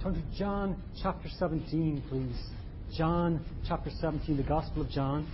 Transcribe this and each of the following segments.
Turn to John chapter 17, please. John chapter 17, the Gospel of John.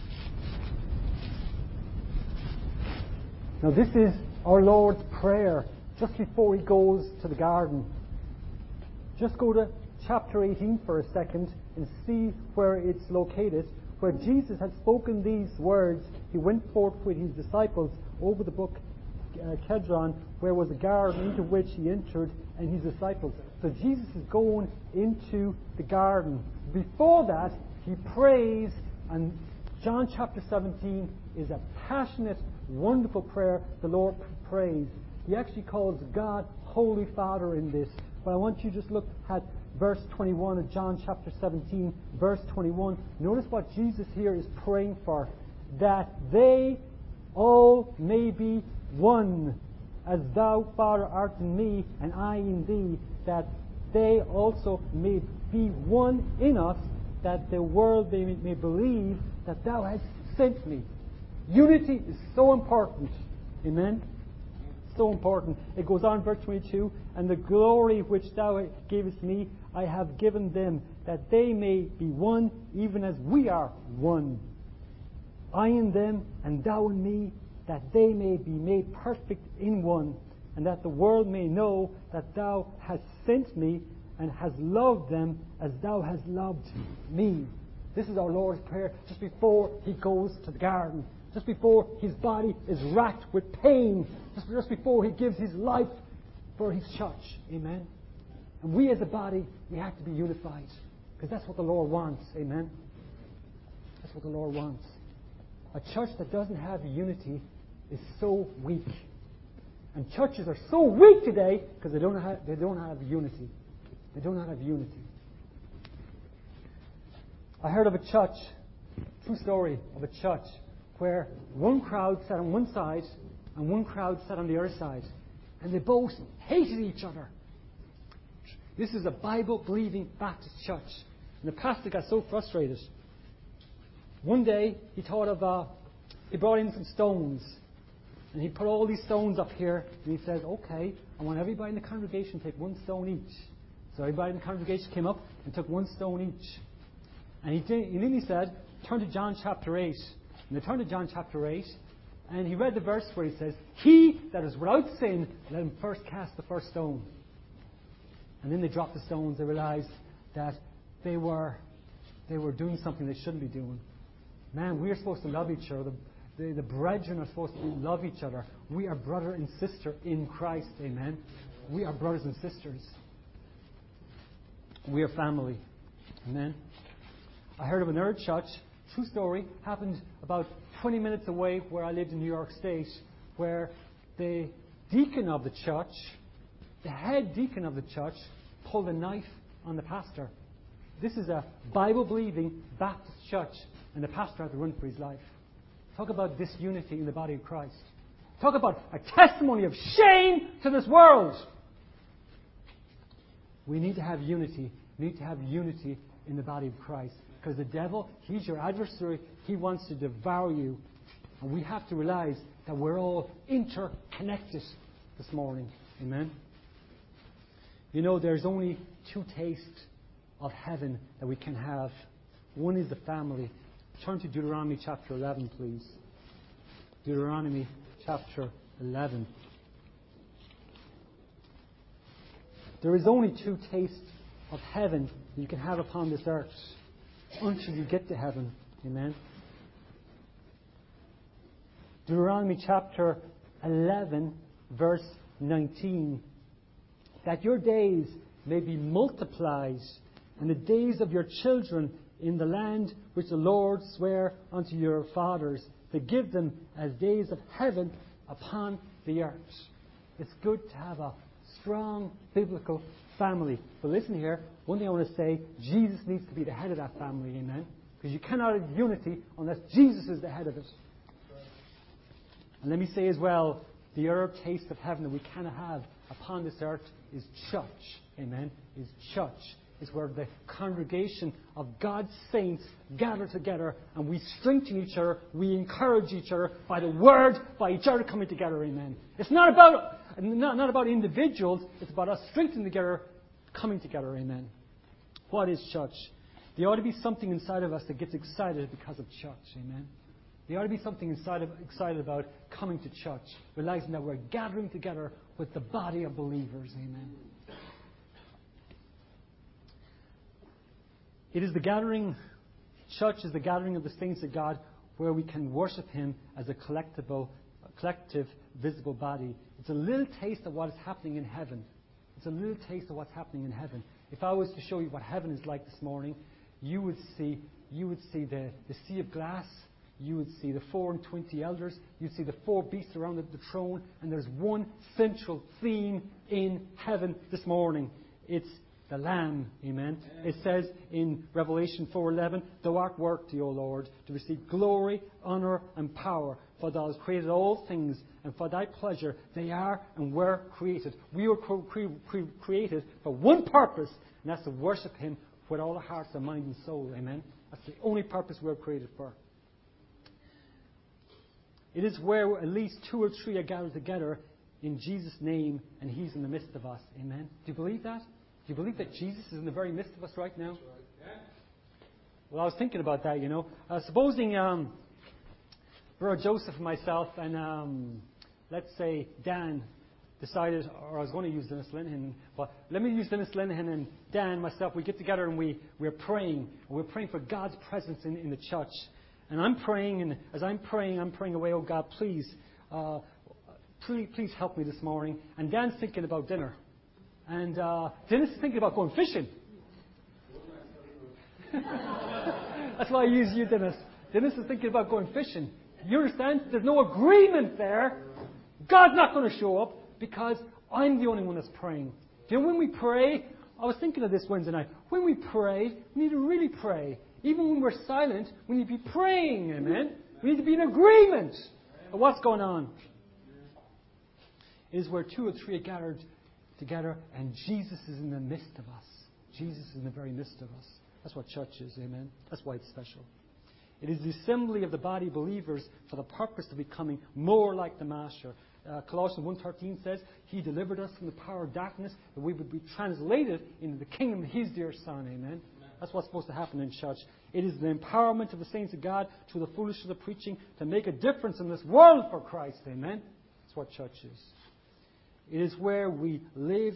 Now this is our Lord's Prayer just before He goes to the garden. Just go to chapter 18 for a second and see where it's located. Where Jesus had spoken these words, He went forth with His disciples over the brook Kedron, where was a garden into which He entered and His disciples. So Jesus is going into the garden. Before that, He prays, and John chapter 17 is a passionate, wonderful prayer the Lord prays. He actually calls God Holy Father in this. But I want you to just look at verse 21 of John chapter 17, verse 21. Notice what Jesus here is praying for. That they all may be one, as thou, Father, art in me, and I in thee, that they also may be one in us, that the world may believe that thou hast sent me. Unity is so important. Amen? So important. It goes on, verse 22, and the glory which thou gavest me, I have given them, that they may be one, even as we are one. I in them, and thou in me, that they may be made perfect in one, and that the world may know that thou hast sent me, and hast loved them as thou hast loved me. This is our Lord's Prayer just before He goes to the garden. Just before His body is racked with pain. Just before He gives His life for His church. Amen? And we as a body, we have to be unified. Because that's what the Lord wants. Amen? That's what the Lord wants. A church that doesn't have unity is so weak. And churches are so weak today because they don't have unity. They do not have unity. I heard of a church, true story of a church, where one crowd sat on one side and one crowd sat on the other side. And they both hated each other. This is a Bible-believing Baptist church. And the pastor got so frustrated. One day, he brought in some stones. And he put all these stones up here. And he said, okay, I want everybody in the congregation to take one stone each. So everybody in the congregation came up and took one stone each. And then he said, turn to John chapter 8. And they turned to John chapter 8, and he read the verse where he says, he that is without sin, let him first cast the first stone. And then they dropped the stones. They realized that they were doing something they shouldn't be doing. Man, we are supposed to love each other. The brethren are supposed to love each other. We are brother and sister in Christ. Amen. We are brothers and sisters. We are family. Amen. I heard of another church. True story, happened about 20 minutes away where I lived in New York State, where the deacon of the church, the head deacon of the church, pulled a knife on the pastor. This is a Bible-believing Baptist church, and the pastor had to run for his life. Talk about disunity in the body of Christ. Talk about a testimony of shame to this world. We need to have unity. We need to have unity in the body of Christ. Because the devil, he's your adversary. He wants to devour you. And we have to realize that we're all interconnected this morning. Amen? You know, there's only two tastes of heaven that we can have. One is the family. Turn to Deuteronomy chapter 11, please. Deuteronomy chapter 11. There is only two tastes of heaven that you can have upon this earth until you get to heaven. Amen. Deuteronomy chapter 11, verse 19. That your days may be multiplied, and the days of your children in the land which the Lord sware unto your fathers, to give them as days of heaven upon the earth. It's good to have a strong biblical family. But listen here, one thing I want to say, Jesus needs to be the head of that family, amen? Because you cannot have unity unless Jesus is the head of it. And let me say as well, the other taste of heaven that we cannot have upon this earth is church, amen? Is church. It's where the congregation of God's saints gather together and we strengthen each other, we encourage each other by the Word, by each other coming together, amen? It's not about individuals, it's about us strengthening together, coming together. Amen. What is church? There ought to be something inside of us that gets excited because of church. Amen. There ought to be something excited about coming to church, realizing that we're gathering together with the body of believers. Amen. It is the gathering, church is the gathering of the saints of God where we can worship Him as a collective, visible body. It's a little taste of what is happening in heaven. It's a little taste of what's happening in heaven. If I was to show you what heaven is like this morning, you would see the sea of glass. You would see the 24 elders. You'd see the 4 beasts around the throne. And there's one central theme in heaven this morning. It's the Lamb. Amen. It says in Revelation 4:11, Thou art worthy, O Lord, to receive glory, honor, and power. For Thou hast created all things, and for Thy pleasure they are and were created. We were created for one purpose, and that's to worship Him with all our hearts, our mind, and soul. Amen. That's the only purpose we were created for. It is where at least 2 or 3 are gathered together in Jesus' name, and He's in the midst of us. Amen. Do you believe that? Do you believe that Jesus is in the very midst of us right now? Well, I was thinking about that, supposing Brother Joseph and myself and, let's say, Dan decided, or I was going to use Dennis Linehan, but let me use Dennis Linehan and Dan, myself, we get together and we're praying. We're praying for God's presence in the church. And I'm praying, and as I'm praying away, oh God, please help me this morning. And Dan's thinking about dinner. And Dennis is thinking about going fishing. That's why I use you, Dennis. Dennis is thinking about going fishing. You understand? There's no agreement there. God's not going to show up because I'm the only one that's praying. When we pray, I was thinking of this Wednesday night. When we pray, we need to really pray. Even when we're silent, we need to be praying. Amen? We need to be in agreement of what's going on. It is where 2 or 3 are gathered together, and Jesus is in the midst of us. Jesus is in the very midst of us. That's what church is, amen? That's why it's special. It is the assembly of the body of believers for the purpose of becoming more like the Master. Colossians 1:13 says, He delivered us from the power of darkness, that we would be translated into the kingdom of His dear Son, amen? That's what's supposed to happen in church. It is the empowerment of the saints of God through the foolishness of preaching to make a difference in this world for Christ, amen? That's what church is. It is where we live,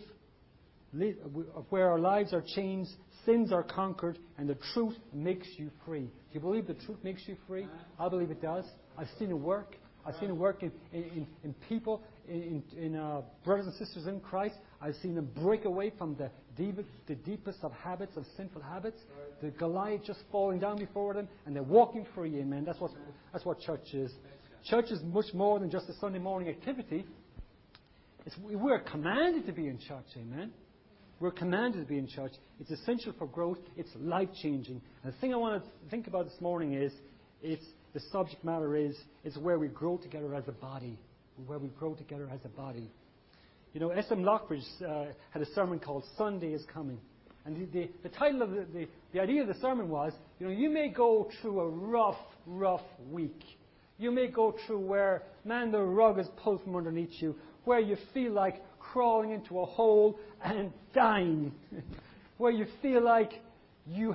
where our lives are changed, sins are conquered, and the truth makes you free. Do you believe the truth makes you free? I believe it does. I've seen it work. I've seen it work in people, in brothers and sisters in Christ. I've seen them break away from the deepest of habits, of sinful habits. The Goliath just falling down before them, and they're walking free. Amen. That's what church is. Church is much more than just a Sunday morning activity. We're commanded to be in church. Amen. We're commanded to be in church. It's essential for growth. It's life-changing. And the thing I want to think about this morning is, the subject matter is where we grow together as a body. Where we grow together as a body. S.M. Lockridge had a sermon called Sunday is Coming. And the title of the idea of the sermon was, you may go through a rough week. You may go through where, the rug is pulled from underneath you, where you feel like crawling into a hole and dying, where you feel like you've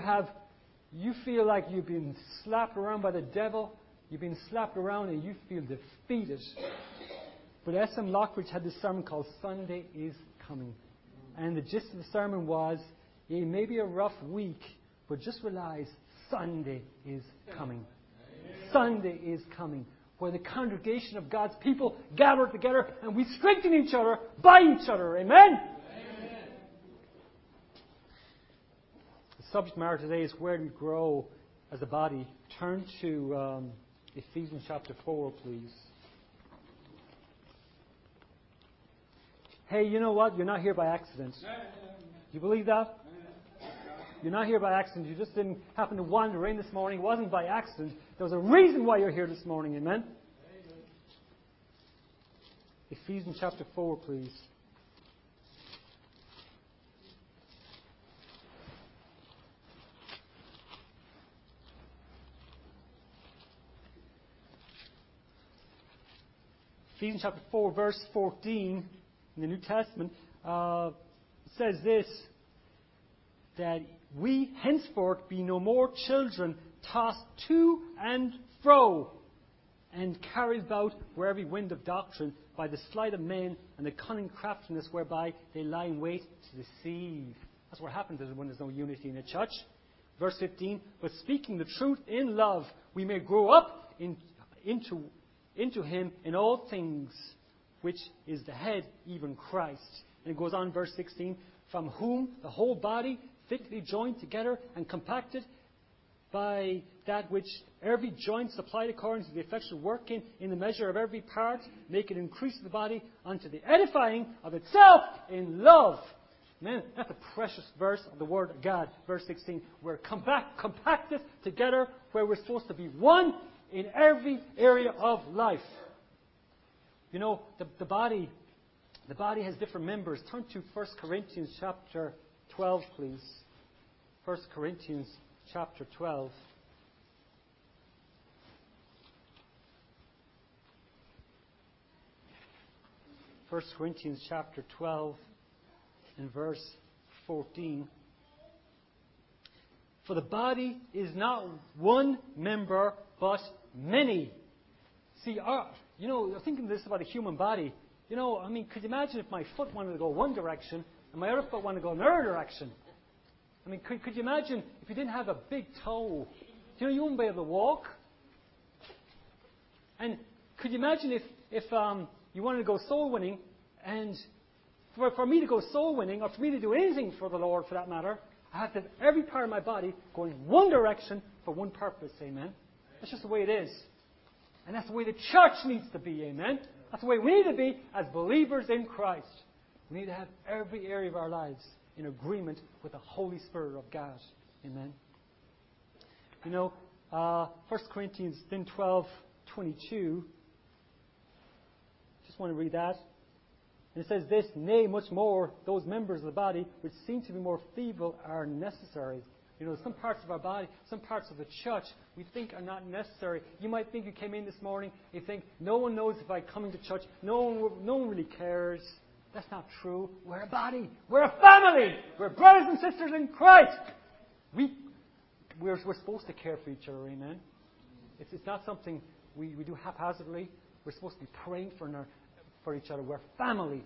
been slapped around by the devil, you've been slapped around and you feel defeated. But S.M. Lockridge had this sermon called Sunday is Coming. And the gist of the sermon was, it may be a rough week, but just realize Sunday is coming. Sunday is coming, where the congregation of God's people gather together and we strengthen each other by each other. Amen? Amen. The subject matter today is where do we grow as a body. Turn to Ephesians chapter 4, please. Hey, you know what? You're not here by accident. Do you believe that? You're not here by accident. You just didn't happen to wander in this morning. It wasn't by accident. There was a reason why you're here this morning. Amen? Ephesians chapter 4, please. Ephesians chapter 4, verse 14 in the New Testament says this, that we henceforth be no more children tossed to and fro and carried about where every wind of doctrine by the sleight of men and the cunning craftiness whereby they lie in wait to deceive. That's what happens when there's no unity in a church. Verse 15, but speaking the truth in love, we may grow up into him in all things, which is the head, even Christ. And it goes on, verse 16, from whom the whole body, fitly joined together and compacted by that which every joint supplied according to the effectual working in the measure of every part, make it increase the body unto the edifying of itself in love. Man, that's a precious verse of the Word of God. Verse 16, we're compacted together where we're supposed to be one in every area of life. You know, the body has different members. Turn to 1 Corinthians chapter 12, please. 1 Corinthians chapter 12. First Corinthians chapter 12 and verse 14. For the body is not one member, but many. See, I'm thinking this about a human body. Could you imagine if my foot wanted to go one direction and my other foot wanted to go another direction? Could you imagine if you didn't have a big toe? You wouldn't be able to walk. And could you imagine if you wanted to go soul winning, and for me to go soul winning, or for me to do anything for the Lord for that matter, I have to have every part of my body going one direction for one purpose, amen? That's just the way it is. And that's the way the church needs to be, amen? That's the way we need to be as believers in Christ. We need to have every area of our lives in agreement with the Holy Spirit of God, amen? 1 Corinthians 12:22. Just want to read that. And it says this, nay, much more, those members of the body which seem to be more feeble are necessary. Some parts of our body, some parts of the church, we think are not necessary. You might think you came in this morning, you think, no one knows if I'm coming to church, no one really cares. That's not true. We're a body. We're a family. We're brothers and sisters in Christ. We're supposed to care for each other, amen? It's not something we do haphazardly. We're supposed to be praying for each other. We're family.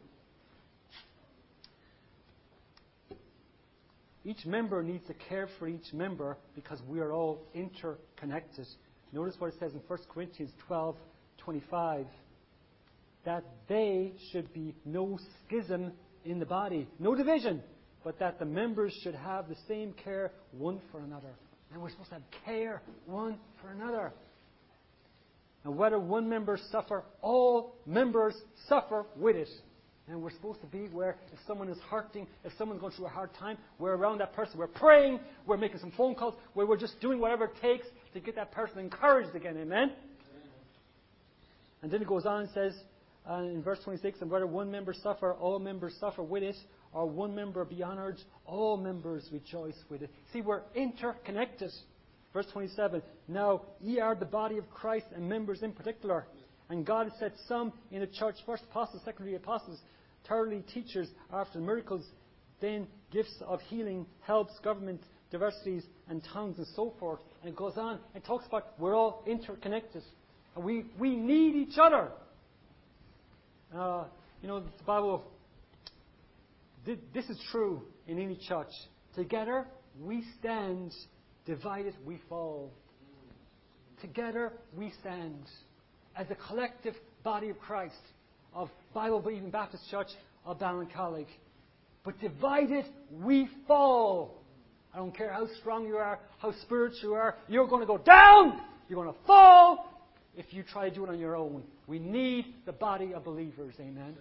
Each member needs to care for each member because we are all interconnected. Notice what it says in 1 Corinthians 12:25, that they should be no schism in the body, no division, but that the members should have the same care one for another. And we're supposed to have care one for another. And whether one member suffer, all members suffer with it. And we're supposed to be where if someone is hurting, if someone's going through a hard time, we're around that person. We're praying, we're making some phone calls, where we're just doing whatever it takes to get that person encouraged again. Amen? And then it goes on and says in verse 26, and whether one member suffer, all members suffer with it, or one member be honoured, all members rejoice with it. See, we're interconnected. Verse 27, now ye are the body of Christ and members in particular. And God has set some in the church, first apostles, secondly apostles, thirdly teachers, after miracles, then gifts of healing, helps, government, diversities, and tongues, and so forth. And it goes on and talks about we're all interconnected. And we need each other. The Bible, this is true in any church. Together we stand, divided we fall. Together we stand. As a collective body of Christ, of Bible-believing Baptist Church of Ballincollig. But divided, we fall. I don't care how strong you are, how spiritual you are, you're going to go down, you're going to fall if you try to do it on your own. We need the body of believers, amen?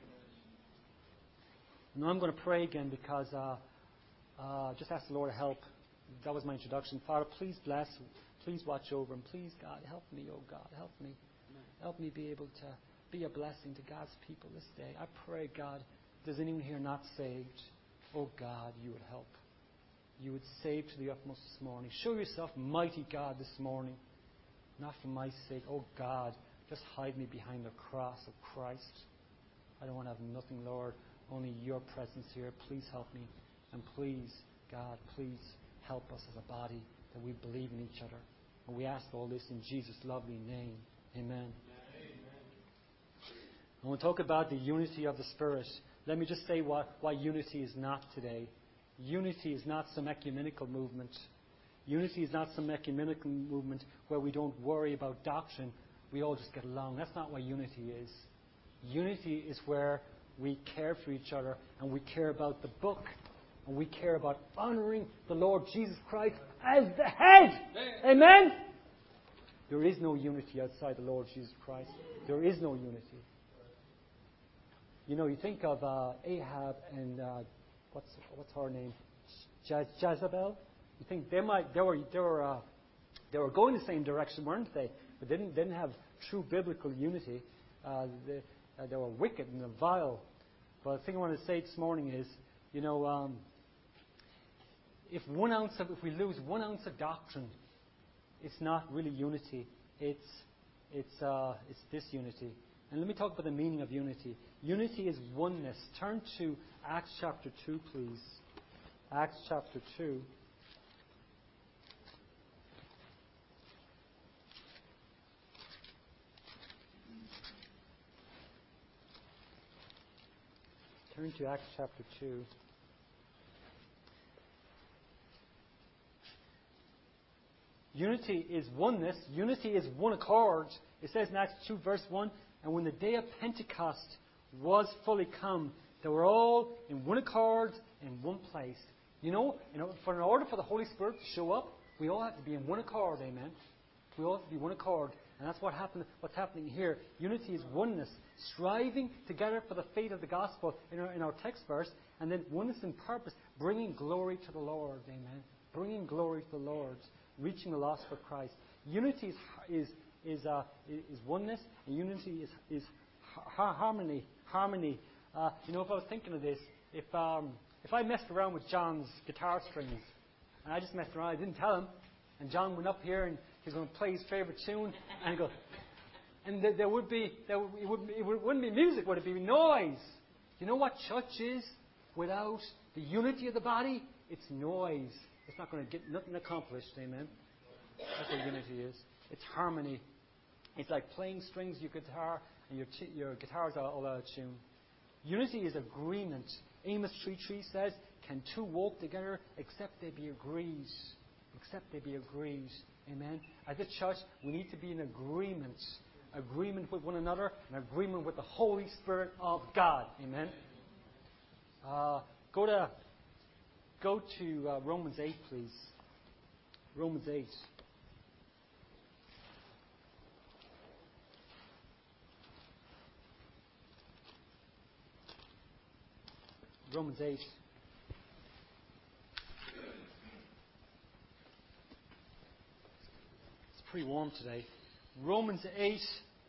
Now I'm going to pray again because just ask the Lord to help. That was my introduction. Father, please bless, please watch over, and please, God, help me, oh God, help me. Help me be able to be a blessing to God's people this day. I pray, God, if there's anyone here not saved, oh God, you would help. You would save to the utmost this morning. Show yourself mighty, God, this morning. Not for my sake. Oh God, just hide me behind the cross of Christ. I don't want to have nothing, Lord. Only your presence here. Please help me. And please God, please help us as a body that we believe in each other. And we ask all this in Jesus' lovely name. Amen. I want to talk about the unity of the Spirit. Let me just say what unity is not today. Unity is not some ecumenical movement. Unity is not some ecumenical movement where we don't worry about doctrine. We all just get along. That's not what unity is. Unity is where we care for each other and we care about the book and we care about honoring the Lord Jesus Christ as the head. Amen? There is no unity outside the Lord Jesus Christ. There is no unity. You know, you think of Ahab and what's her name, Jezebel. You think they were going the same direction, weren't they? But they didn't have true biblical unity. They were wicked and vile. But the thing I want to say this morning is, you know, if we lose 1 ounce of doctrine, it's not really unity. It's disunity. And let me talk about the meaning of unity. Unity is oneness. Turn to Acts chapter 2, please. Acts chapter 2. Turn to Acts chapter 2. Unity is oneness. Unity is one accord. It says in Acts 2 verse 1, and when the day of Pentecost was fully come, they were all in one accord in one place. You know, in order for the Holy Spirit to show up, we all have to be in one accord, amen? We all have to be one accord. And that's what's happening here. Unity is oneness, striving together for the faith of the gospel in our text verse, and then oneness in purpose, bringing glory to the Lord, amen? Bringing glory to the Lord, reaching the lost for Christ. Unity is oneness, and unity is harmony. Harmony. You know, if I was thinking of this, if I messed around with John's guitar strings, and I just messed around, I didn't tell him, and John went up here and he's going to play his favorite tune, and go, and it wouldn't be music, would it be noise? You know what church is without the unity of the body? It's noise. It's not going to get nothing accomplished, amen? That's what unity is. It's harmony. It's like playing strings, your guitar, and your guitar's all out of tune. Unity is agreement. Amos 3:3 says, can two walk together except they be agreed? Except they be agreed. Amen? As a church, we need to be in agreement. Agreement with one another, and agreement with the Holy Spirit of God. Amen? Go to Romans 8, please. Romans 8. Romans 8. It's pretty warm today. Romans 8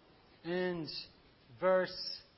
verse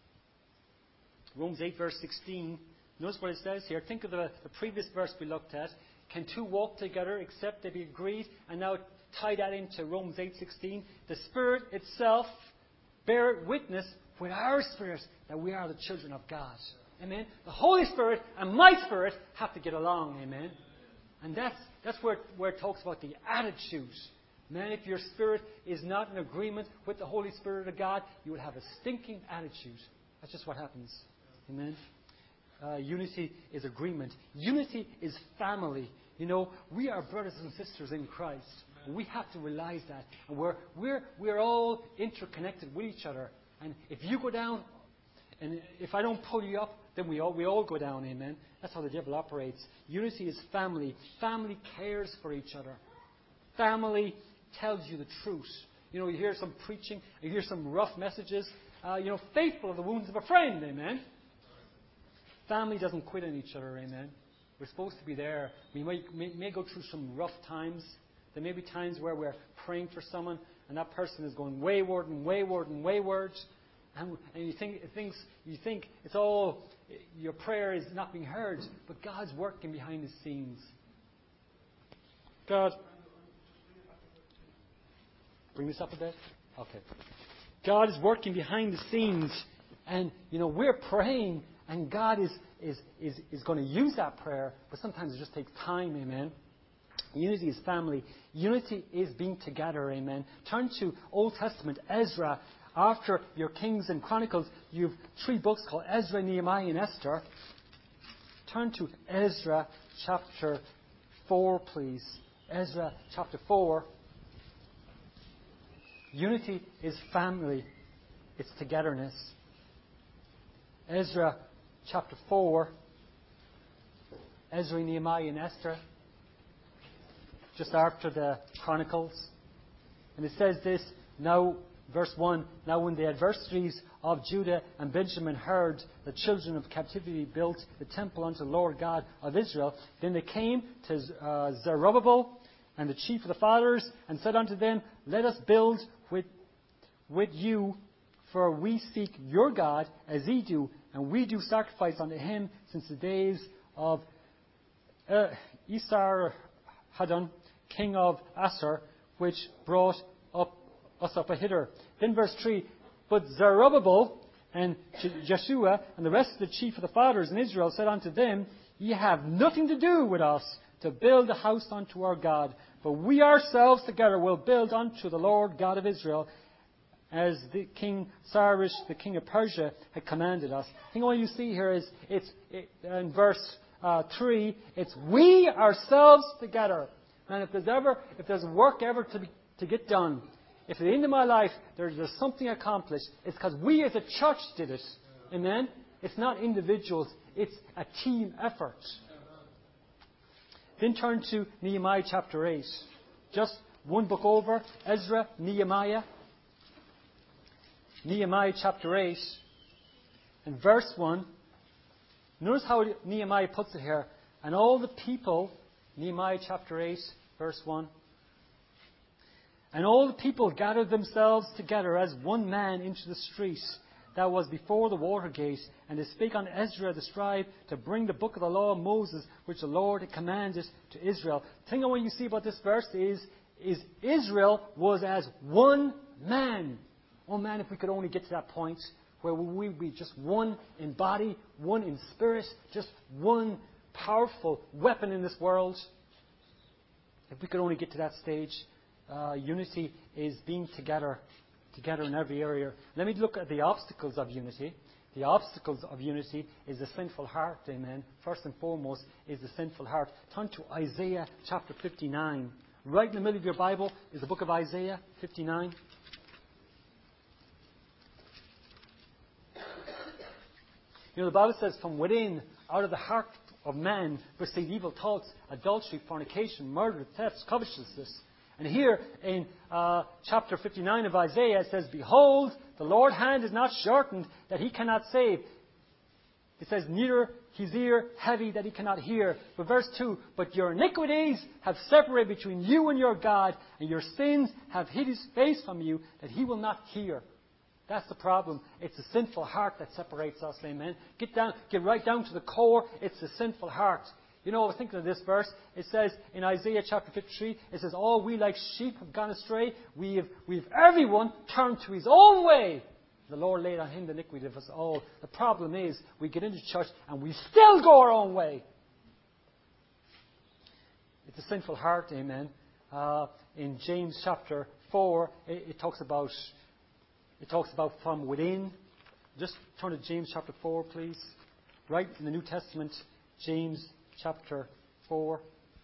16. Notice what it says here. Think of the previous verse we looked at. Can two walk together except they be agreed? And now tie that into Romans 8:16. The Spirit itself beareth witness with our spirits that we are the children of God. Amen. The Holy Spirit and my spirit have to get along. Amen. And that's where it talks about the attitude. Man, if your spirit is not in agreement with the Holy Spirit of God, you will have a stinking attitude. That's just what happens. Amen. Unity is agreement. Unity is family. You know, we are brothers and sisters in Christ. We have to realize that. And we're all interconnected with each other. And if you go down, and if I don't pull you up, then we all go down, amen? That's how the devil operates. Unity is family. Family cares for each other. Family tells you the truth. You know, you hear some preaching, you hear some rough messages. Faithful are the wounds of a friend, amen? Family doesn't quit on each other, amen? We're supposed to be there. We may go through some rough times. There may be times where we're praying for someone and that person is going wayward and wayward and wayward. And you think it's all, your prayer is not being heard, but God's working behind the scenes. God, bring this up a bit? Okay. God is working behind the scenes, and we're praying, and God is going to use that prayer, but sometimes it just takes time, amen. Unity is family. Unity is being together, amen. Turn to Old Testament, Ezra. After your Kings and Chronicles, you've 3 books called Ezra, Nehemiah, and Esther. Turn to Ezra chapter 4, please. Ezra chapter 4. Unity is family. It's togetherness. Ezra chapter 4. Ezra, Nehemiah, and Esther. Just after the Chronicles. And it says this, now, verse 1, now when the adversaries of Judah and Benjamin heard the children of captivity built the temple unto the Lord God of Israel, then they came to Zerubbabel and the chief of the fathers and said unto them, let us build with you, for we seek your God as ye do, and we do sacrifice unto him since the days of Esarhaddon, king of Assur, which brought us up hither. Then verse 3, but Zerubbabel and Jeshua and the rest of the chief of the fathers in Israel said unto them, ye have nothing to do with us to build a house unto our God, but we ourselves together will build unto the Lord God of Israel, as the King Cyrus, the king of Persia, had commanded us. I think all you see here is, in verse 3, it's we ourselves together. And if there's work ever to get done, if at the end of my life there's something accomplished, it's because we as a church did it. Amen? It's not individuals. It's a team effort. Then turn to Nehemiah chapter 8. Just one book over. Ezra, Nehemiah. Nehemiah chapter 8 and verse 1. Notice how Nehemiah puts it here. And all the people, Nehemiah chapter 8, verse 1. And all the people gathered themselves together as one man into the street that was before the water gate. And they spake unto Ezra the scribe to bring the book of the law of Moses, which the Lord had commanded to Israel. The thing I want you to see about this verse is Israel was as one man. Oh man, if we could only get to that point where we would be just one in body, one in spirit, just one powerful weapon in this world. If we could only get to that stage. Unity is being together in every area. Let me look at the obstacles of unity. The obstacles of unity is the sinful heart, amen. First and foremost is the sinful heart. Turn to Isaiah chapter 59. Right in the middle of your Bible is the book of Isaiah 59. You know, the Bible says, from within, out of the heart of man, proceed evil thoughts, adultery, fornication, murder, thefts, covetousness. And here in chapter 59 of Isaiah, it says, behold, the Lord's hand is not shortened that he cannot save. It says, neither his ear heavy that he cannot hear. But verse 2, but your iniquities have separated between you and your God, and your sins have hid his face from you, that he will not hear. That's the problem. It's the sinful heart that separates us, amen. Get right down to the core. It's the sinful heart. You know, I was thinking of this verse. It says in Isaiah chapter 53, it says, all we like sheep have gone astray. We've everyone turned to his own way. The Lord laid on him the iniquity of us all. The problem is, we get into church and we still go our own way. It's a sinful heart, amen. In James chapter 4, it talks about from within. Just turn to James chapter 4, please. Right in the New Testament, James chapter 4.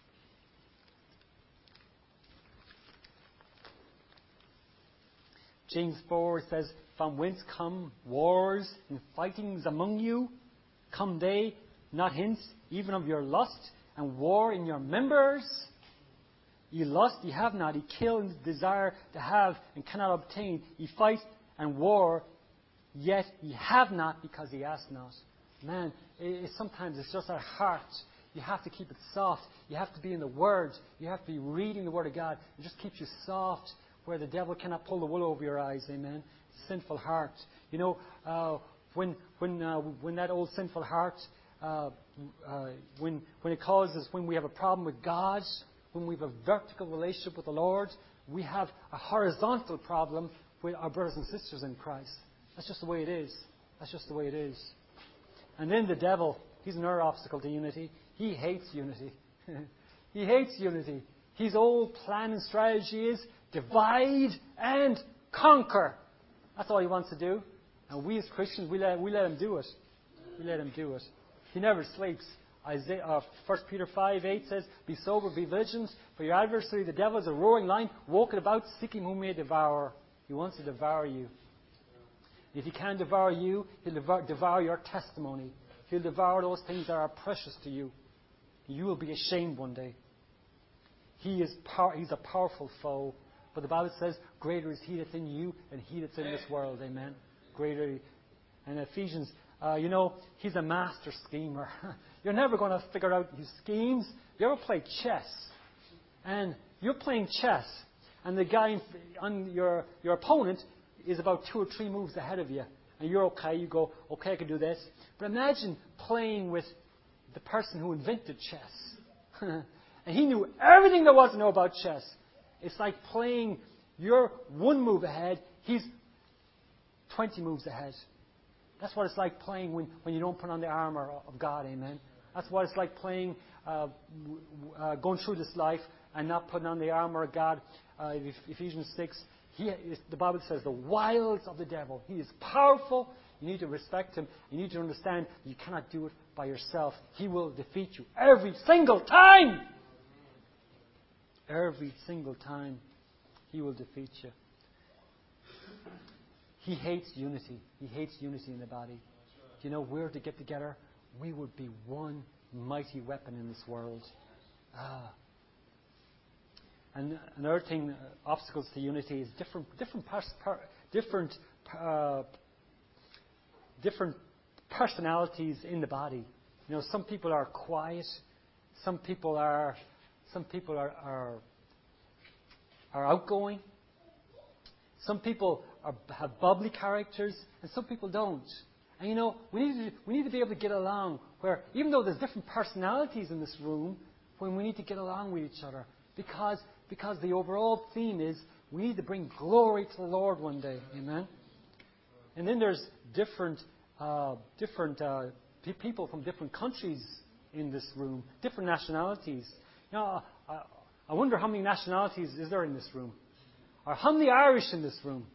James 4 says, from whence come wars and fightings among you? Come they not hence, even of your lust and war in your members? Ye lust, ye have not. Ye kill and desire to have and cannot obtain. Ye fight and war, yet ye have not because ye ask not. Man, sometimes it's just our heart. You have to keep it soft. You have to be in the Word. You have to be reading the Word of God. It just keeps you soft where the devil cannot pull the wool over your eyes. Amen. Sinful heart. You know, when that old sinful heart, when it causes, when we have a problem with God, when we have a vertical relationship with the Lord, we have a horizontal problem with our brothers and sisters in Christ. That's just the way it is. That's just the way it is. And then the devil, He's another obstacle to unity. He hates unity. He hates unity. His old plan and strategy is divide and conquer. That's all he wants to do. And we as Christians, we let him do it. We let him do it. He never sleeps. 1 Peter 5:8 says, "Be sober, be vigilant, for your adversary, the devil, is a roaring lion, walking about, seeking whom he may devour." He wants to devour you. If he can't devour you, he'll devour your testimony. He'll devour those things that are precious to you. You will be ashamed one day. He's a powerful foe. But the Bible says, greater is he that's in you than he that's in this world. Amen. Greater. And Ephesians, he's a master schemer. You're never going to figure out his schemes. You ever play chess? And you're playing chess, and the guy on your opponent is about 2 or 3 moves ahead of you. And you're okay. You go, okay, I can do this. But imagine playing with the person who invented chess. And he knew everything there was to know about chess. It's like playing, you're 1 move ahead, he's 20 moves ahead. That's what it's like playing when you don't put on the armor of God, amen. That's what it's like playing, going through this life and not putting on the armor of God. Ephesians 6, the Bible says the wiles of the devil. He is powerful. You need to respect him. You need to understand you cannot do it by yourself. He will defeat you every single time. Every single time he will defeat you. He hates unity. He hates unity in the body. Do you know we're to get together? We would be one mighty weapon in this world. And another thing, obstacles to unity is different personalities in the body. Some people are quiet. Some people are outgoing. Some people have bubbly characters, and some people don't. And we need to be able to get along. Where even though there's different personalities in this room, when we need to get along with each other, because the overall theme is we need to bring glory to the Lord one day. Amen. And then there's different people from different countries in this room, different nationalities. I wonder how many nationalities is there in this room? Or how many Irish in this room?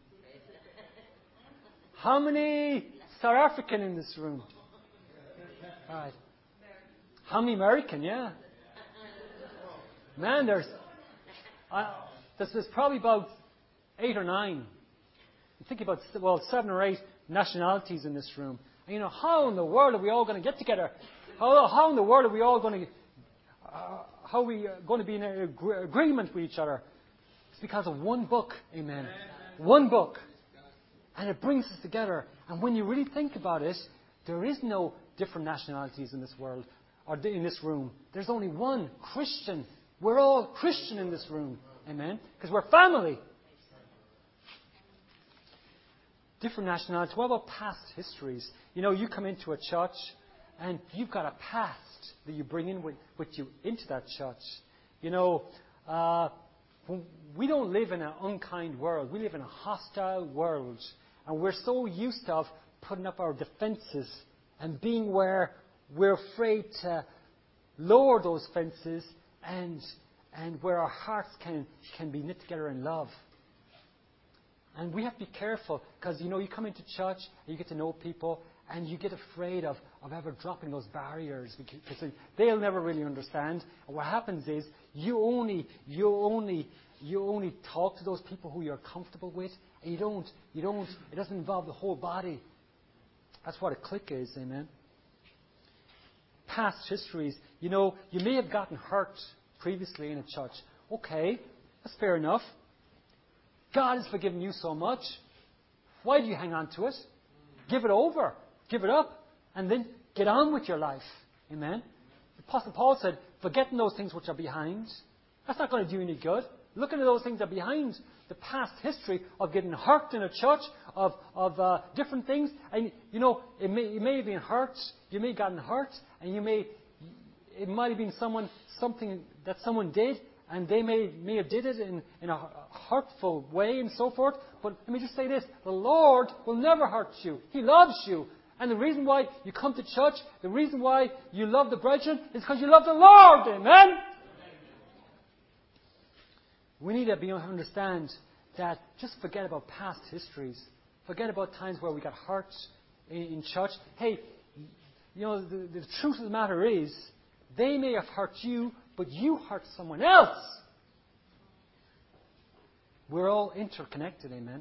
How many South African in this room? All right. How many American? Yeah. Man, there's probably about 8 or 9. You think about 7 or 8 nationalities in this room. And how in the world are we all going to get together? How in the world are we all going to? How are we going to be in agreement with each other? It's because of one book. Amen. One book. And it brings us together. And when you really think about it, there is no different nationalities in this world or in this room. There's only one Christian. We're all Christian in this room. Amen. Because we're family. Different nationalities. What about past histories? You come into a church and you've got a past that you bring in with you into that church. We don't live in an unkind world. We live in a hostile world. And we're so used to putting up our defences and being where we're afraid to lower those fences and where our hearts can be knit together in love. And we have to be careful because, you come into church and you get to know people and you get afraid of ever dropping those barriers because they'll never really understand. And what happens is you only talk to those people who you're comfortable with, and it doesn't involve the whole body. That's what a clique is, amen. Past histories, you may have gotten hurt previously in a church. Okay, that's fair enough. God has forgiven you so much. Why do you hang on to it? Give it over. Give it up. And then get on with your life. Amen. The Apostle Paul said, forgetting those things which are behind. That's not going to do you any good. Looking at those things that are behind. The past history of getting hurt in a church, of different things. And, it may have been hurt. You may have gotten hurt. And it might have been something that someone did. And they may have did it in a hurtful way and so forth. But let me just say this. The Lord will never hurt you. He loves you. And the reason why you come to church, the reason why you love the brethren, is because you love the Lord. Amen? We need to understand that just forget about past histories. Forget about times where we got hurt in church. Hey, the truth of the matter is, they may have hurt you, but you hurt someone else. We're all interconnected, amen?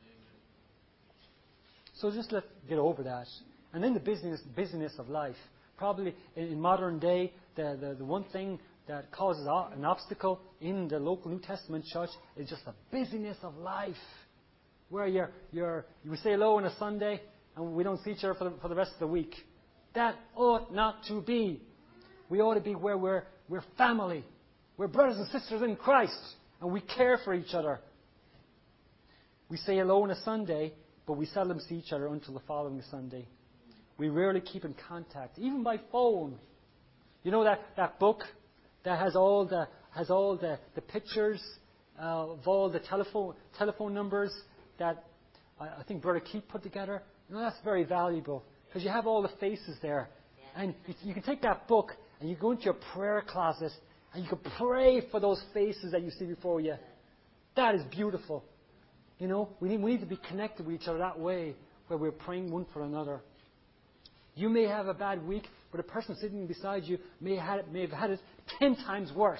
So just let's get over that. And then the busyness of life. Probably in modern day, the one thing that causes an obstacle in the local New Testament church is just the busyness of life. Where we say hello on a Sunday and we don't see each other for the rest of the week. That ought not to be. We ought to be where we're family. We're brothers and sisters in Christ. And we care for each other. We say hello on a Sunday, but we seldom see each other until the following Sunday. We rarely keep in contact, even by phone. You know that book that has all the pictures of all the telephone numbers that I think Brother Keith put together? That's very valuable because you have all the faces there. And you can take that book and you go into your prayer closet and you can pray for those faces that you see before you. That is beautiful. We need to be connected with each other that way, where we're praying one for another. You may have a bad week, but the person sitting beside you may have had it 10 times worse.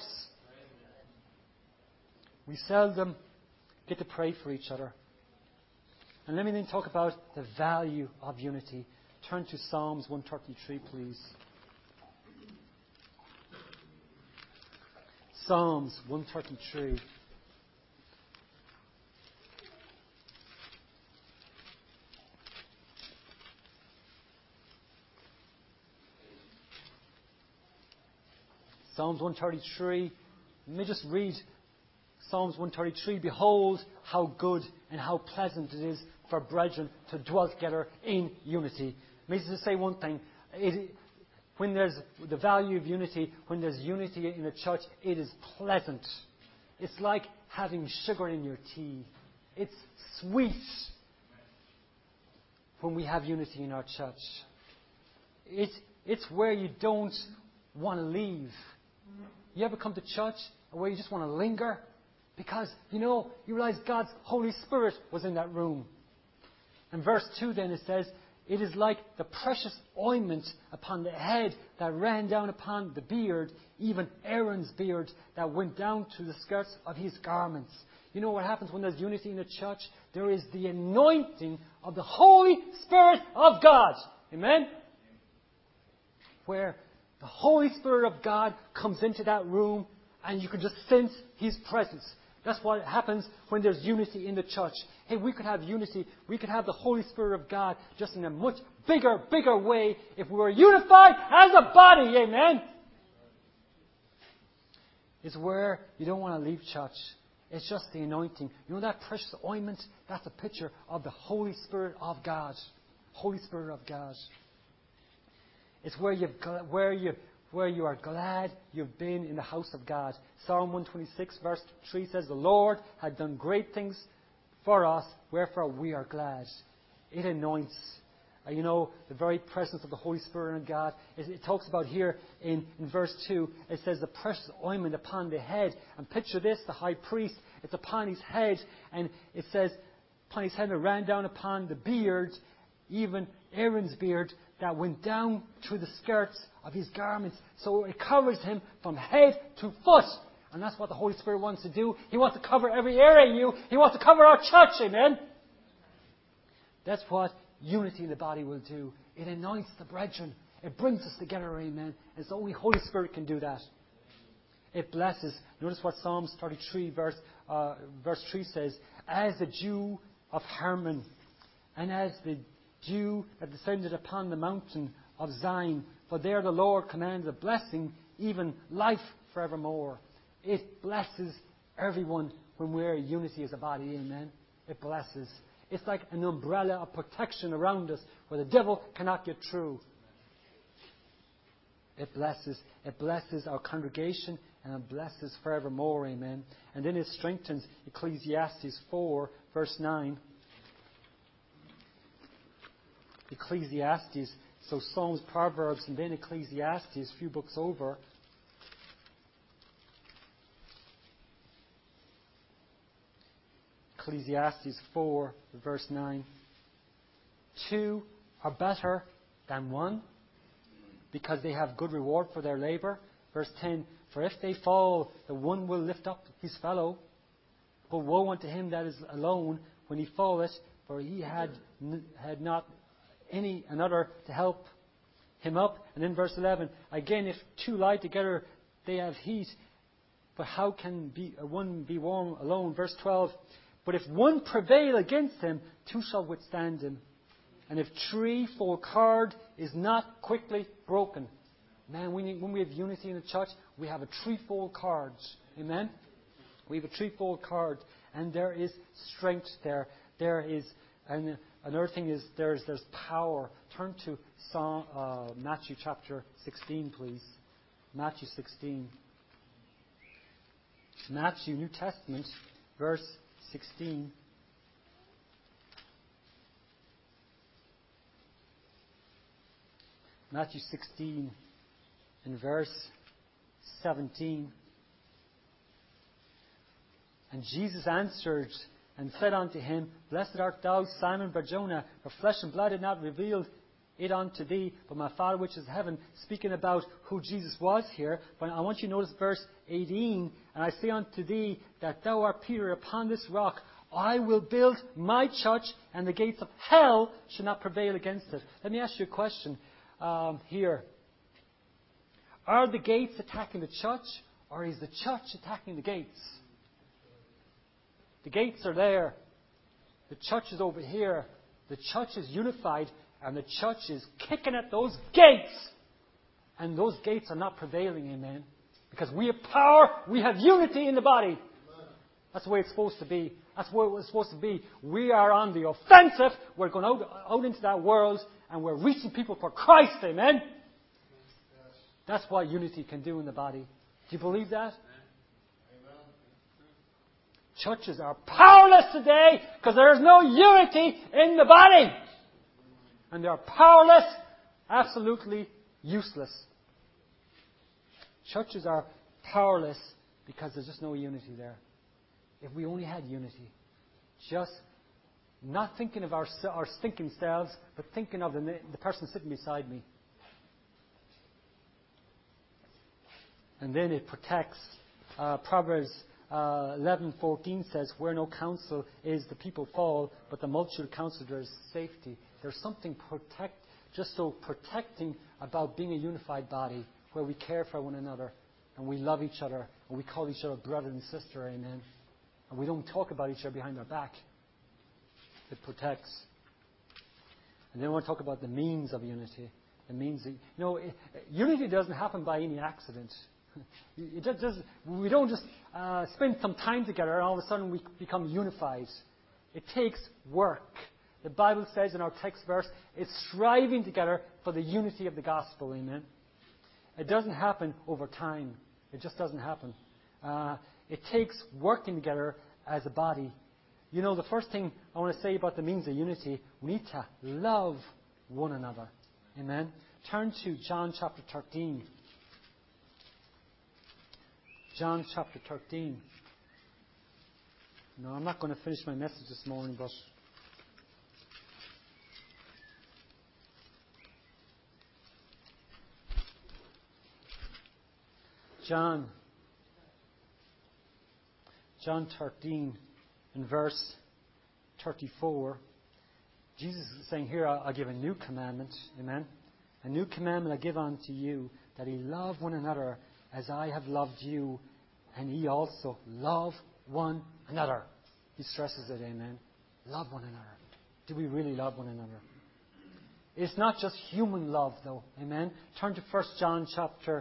We seldom get to pray for each other. And let me then talk about the value of unity. Turn to Psalms 133, please. Psalms 133. Psalms 133. Let me just read Psalms 133. Behold, how good and how pleasant it is for brethren to dwell together in unity. Let me just say one thing. When there's the value of unity, when there's unity in a church, it is pleasant. It's like having sugar in your tea. It's sweet when we have unity in our church. It's where you don't want to leave. You ever come to church where you just want to linger? Because, you realize God's Holy Spirit was in that room. And verse 2 then it says, it is like the precious ointment upon the head that ran down upon the beard, even Aaron's beard that went down to the skirts of his garments. You know what happens when there's unity in a church? There is the anointing of the Holy Spirit of God. Amen? Where the Holy Spirit of God comes into that room and you can just sense His presence. That's what happens when there's unity in the church. Hey, we could have unity. We could have the Holy Spirit of God just in a much bigger way if we were unified as a body. Amen? It's where you don't want to leave church. It's just the anointing. You know that precious ointment? That's a picture of the Holy Spirit of God. Holy Spirit of God. It's where you are glad you've been in the house of God. Psalm 126 verse 3 says, the Lord had done great things for us, wherefore we are glad. It anoints. The very presence of the Holy Spirit of God. It talks about here in verse 2, it says the precious ointment upon the head. And picture this, the high priest, it's upon his head. And it says, upon his head, it ran down upon the beard, even Aaron's beard, that went down to the skirts of his garments. So it covers him from head to foot. And that's what the Holy Spirit wants to do. He wants to cover every area of you. He wants to cover our church. Amen? That's what unity in the body will do. It anoints the brethren. It brings us together. Amen? It's only Holy Spirit can do that. It blesses. Notice what Psalms 33 verse 3 says. As the dew of Hermon, and as the dew that descended upon the mountain of Zion. For there the Lord commanded a blessing, even life forevermore. It blesses everyone when we're unity as a body. Amen. It blesses. It's like an umbrella of protection around us where the devil cannot get through. It blesses. It blesses our congregation and it blesses forevermore. Amen. And then it strengthens Ecclesiastes 4 verse 9. Ecclesiastes. So Psalms, Proverbs, and then Ecclesiastes, a few books over. Ecclesiastes 4, verse 9. 2 are better than 1, because they have good reward for their labor. Verse 10, for if they fall, the one will lift up his fellow. But woe unto him that is alone when he falleth, for he had not another to help him up. And then verse 11, again, if two lie together, they have heat. But how can one be warm alone? Verse 12, but if one prevail against him, two shall withstand him. And if threefold cord is not quickly broken. Man, when we have unity in the church, we have a threefold cord. Amen? We have a threefold cord. And there is strength there. There is, and another thing is, there's power. Turn to Matthew chapter 16, please. Matthew 16. Matthew, New Testament, verse 16. Matthew 16 and verse 17. And Jesus answered and said unto him, Blessed art thou, Simon Bar-Jonah, for flesh and blood had not revealed it unto thee, but my Father which is in heaven. Speaking about who Jesus was here. But I want you to notice verse 18. And I say unto thee that thou art Peter, upon this rock I will build my church, and the gates of hell shall not prevail against it. Let me ask you a question here. Are the gates attacking the church, or is the church attacking the gates? The gates are there. The church is over here. The church is unified, and the church is kicking at those gates. And those gates are not prevailing, amen. Because we have power, we have unity in the body. That's the way it's supposed to be. That's where it's supposed to be. We are on the offensive. We're going out into that world, and we're reaching people for Christ, amen. That's what unity can do in the body. Do you believe that? Churches are powerless today because there is no unity in the body. And they are powerless, absolutely useless. Churches are powerless because there's just no unity there. If we only had unity, just not thinking of our stinking selves, but thinking of the person sitting beside me. And then it protects. Proverbs 11:14 says, where no counsel is, the people fall, but the multitude of counsel there is safety. There's something protecting about being a unified body, where we care for one another, and we love each other, and we call each other brother and sister, amen. And we don't talk about each other behind our back. It protects. And then I want to talk about the means of unity. The means of, unity doesn't happen by any accident. We don't just spend some time together and all of a sudden we become unified. It takes work. The Bible says in our text verse, it's striving together for the unity of the gospel. Amen. It doesn't happen over time. It just doesn't happen. It takes working together as a body. The first thing I want to say about the means of unity, we need to love one another. Amen. Turn to John chapter 13. John chapter 13. No, I'm not going to finish my message this morning, but John 13 and verse 34. Jesus is saying here, I'll give a new commandment. Amen. A new commandment I give unto you, that ye love one another as I have loved you, and ye also love one another. He stresses it, amen. Love one another. Do we really love one another? It's not just human love, though, amen. Turn to 1 John chapter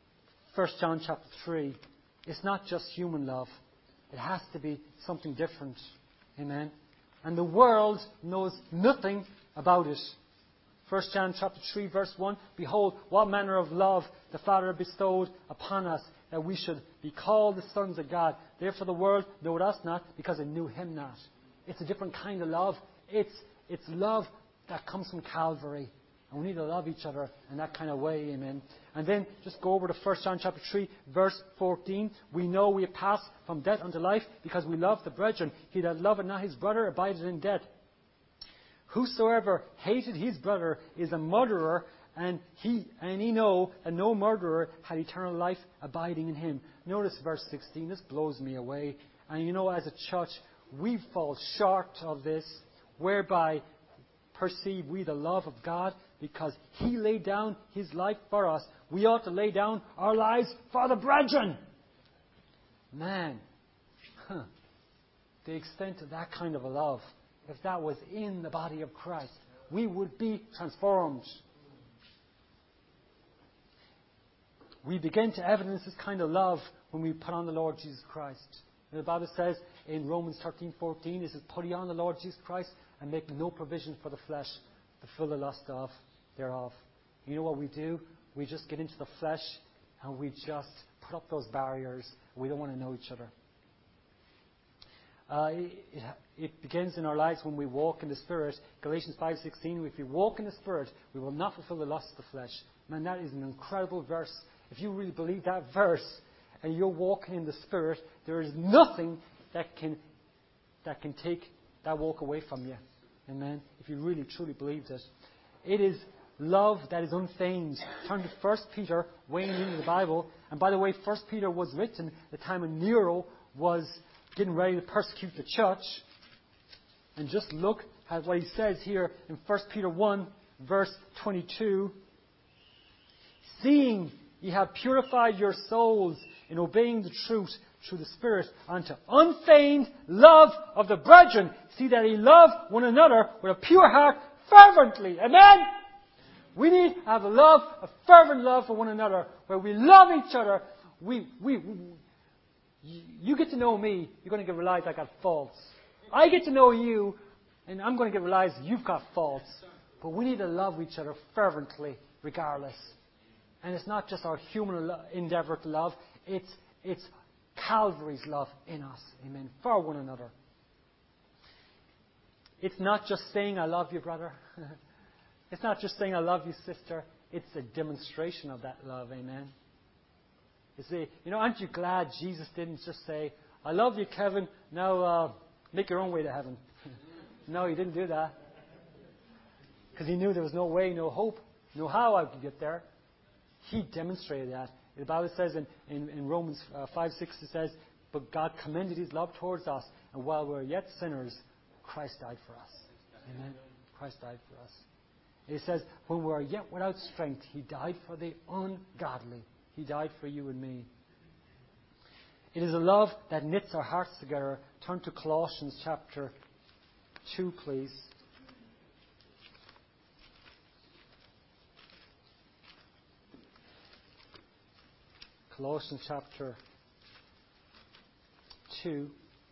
3. It's not just human love. It has to be something different, amen. And the world knows nothing about it. 1 John chapter 3, verse 1, behold, what manner of love the Father bestowed upon us, that we should be called the sons of God. Therefore the world knoweth us not, because it knew Him not. It's a different kind of love. It's love that comes from Calvary. And we need to love each other in that kind of way, amen. And then just go over to 1 John chapter 3, verse 14. We know we have passed from death unto life because we love the brethren. He that loveth not his brother abideth in death. Whosoever hated his brother is a murderer, and he know that no murderer had eternal life abiding in him. Notice verse 16. This blows me away. And you know, as a church, we fall short of this, whereby perceive we the love of God, because He laid down His life for us. We ought to lay down our lives for the brethren. Man, the extent of that kind of a love, if that was in the body of Christ, we would be transformed. We begin to evidence this kind of love when we put on the Lord Jesus Christ. And the Bible says in Romans 13:14, it says, "Put ye on the Lord Jesus Christ and make no provision for the flesh, to fill the lust thereof." You know what we do? We just get into the flesh and we just put up those barriers. We don't want to know each other. It begins in our lives when we walk in the Spirit. Galatians 5:16, if we walk in the Spirit, we will not fulfill the lust of the flesh. Man, that is an incredible verse. If you really believe that verse and you're walking in the Spirit, there is nothing that can take that walk away from you. Amen. If you really, truly believed it. It is love that is unfeigned. Turn to 1 Peter, way into the Bible. And by the way, 1 Peter was written at the time when Nero was getting ready to persecute the church. And just look at what he says here in 1 Peter 1, verse 22. "Seeing ye have purified your souls in obeying the truth through the Spirit unto unfeigned love of the brethren, see that ye love one another with a pure heart fervently." Amen? We need to have a fervent love for one another, where we love each other. You get to know me, you're going to realize I got faults. I get to know you, and I'm going to realize you've got faults. But we need to love each other fervently, regardless. And it's not just our human endeavor to love, it's Calvary's love in us, amen, for one another. It's not just saying, "I love you, brother." It's not just saying, "I love you, sister." It's a demonstration of that love, amen. You see, aren't you glad Jesus didn't just say, "I love you, Kevin, now make your own way to heaven." No, He didn't do that. Because He knew there was no way, no hope, no how I could get there. He demonstrated that. The Bible says in Romans 5:6, it says, "But God commended His love towards us, and while we were yet sinners, Christ died for us." Amen. Christ died for us. It says, when we were yet without strength, He died for the ungodly. He died for you and me. It is a love that knits our hearts together. Turn to Colossians chapter 2, please. Colossians chapter 2.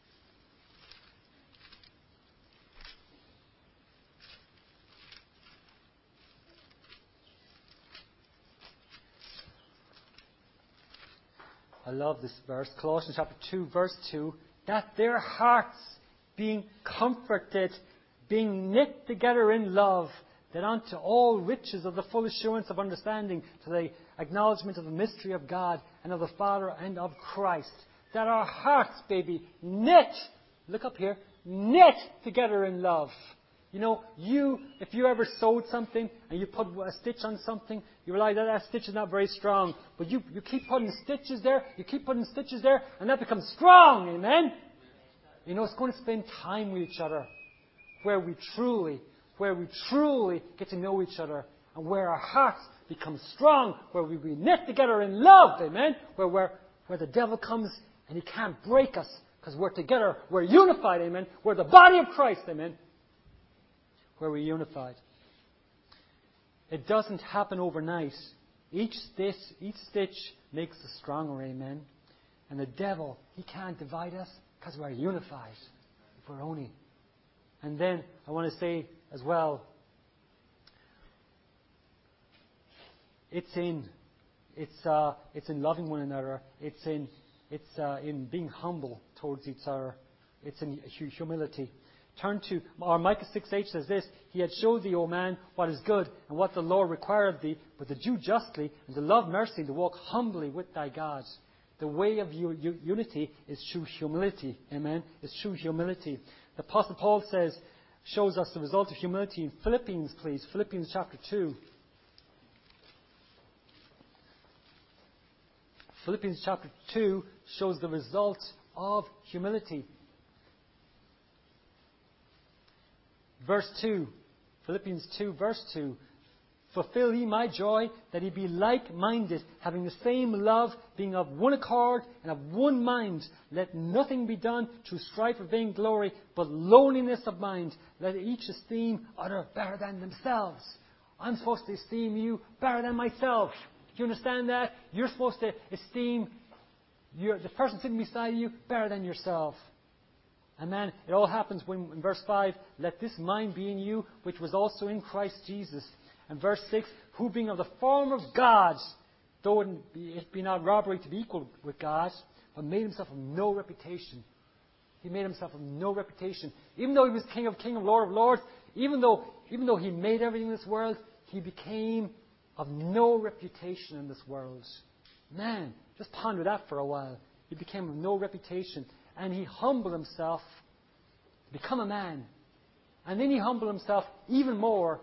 I love this verse. Colossians chapter 2, verse 2. "That their hearts, being comforted, being knit together in love, that unto all riches of the full assurance of understanding, to the acknowledgement of the mystery of God and of the Father and of Christ." That our hearts, baby, knit, look up here, knit together in love. If you ever sewed something and you put a stitch on something, you realize that stitch is not very strong. But you keep putting stitches there, and that becomes strong, amen? It's going to spend time with each other where we truly get to know each other, and where our hearts become strong, where we be knit together in love, amen? Where the devil comes and he can't break us, because we're together, we're unified, amen? We're the body of Christ, amen? Where we're unified. It doesn't happen overnight. Each stitch makes us stronger, amen? And the devil, he can't divide us because we're unified. If we're only. And then I want to say as well, it's in loving one another. It's in being humble towards each other. It's in humility. Turn to, or Micah 6:8 says this, He had showed thee, O man, what is good, and what the Lord required of thee, but to do justly, and to love mercy, and to walk humbly with thy God. The way of unity is true humility. Amen? It's true humility. The Apostle Paul shows us the result of humility in Philippians, please. Philippians chapter 2. Philippians chapter 2 shows the result of humility. Verse 2. Philippians 2, verse 2. Fulfill ye my joy, that ye be like-minded, having the same love, being of one accord and of one mind. Let nothing be done through strife or vainglory, but lowliness of mind. Let each esteem other better than themselves. I'm supposed to esteem you better than myself. Do you understand that? You're supposed to esteem the person sitting beside you better than yourself. And then it all happens when, in verse 5, let this mind be in you, which was also in Christ Jesus. And verse 6, who being of the form of God, though it be not robbery to be equal with God, but made himself of no reputation. He made himself of no reputation. Even though he was King of Lord of Lords, even though he made everything in this world, he became of no reputation in this world. Man, just ponder that for a while. He became of no reputation. And he humbled himself to become a man. And then he humbled himself even more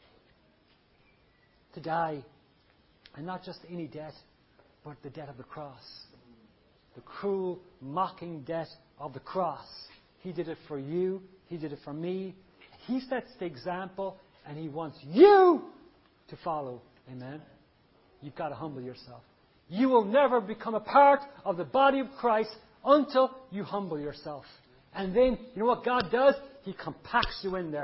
to die. And not just any death, but the death of the cross. The cruel, mocking death of the cross. He did it for you. He did it for me. He sets the example, and he wants you to follow. Amen? You've got to humble yourself. You will never become a part of the body of Christ until you humble yourself. And then, you know what God does? He compacts you in there.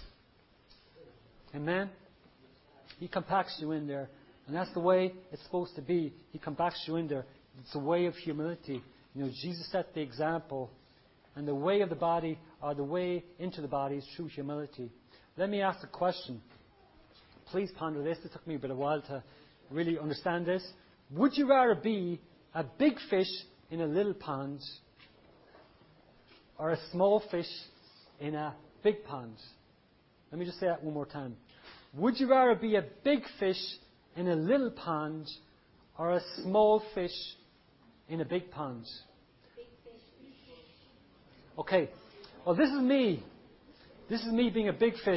Amen? He compacts you in there. And that's the way it's supposed to be. He compacts you in there. It's a way of humility. You know, Jesus set the example. And the way of the body, or the way into the body, is true humility. Let me ask a question. Please ponder this. It took me a bit of a while to really understand this. Would you rather be a big fish in a little pond, or a small fish in a big pond? Let me just say that one more time. Would you rather be a big fish in a little pond, or a small fish in a big pond? Okay. Well, this is me. This is me being a big fish.